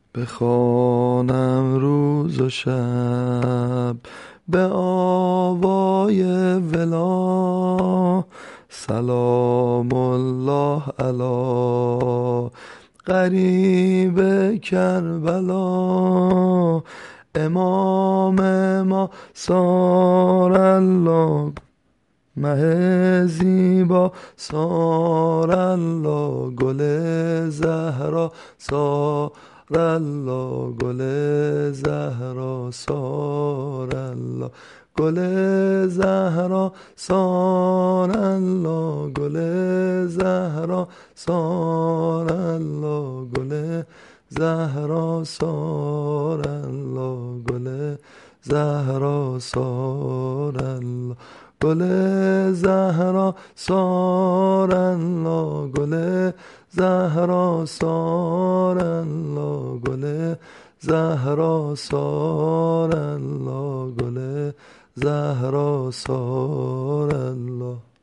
بخوانم روز و شب به آوای ولا، سلام الله علی غریب کربلا. امام ما سار الله، مه زیبا سار الله، گل زهرا سار الله، گل زهرا سار الله، گل زهرا سار الله، گل زهرا سار الله، گل زهرا سار الله، گل زهرا سار الله، گل زهرا سار الله، گل زهرا سار الله، گل زهرا سار الله، گل زهرا سار الله.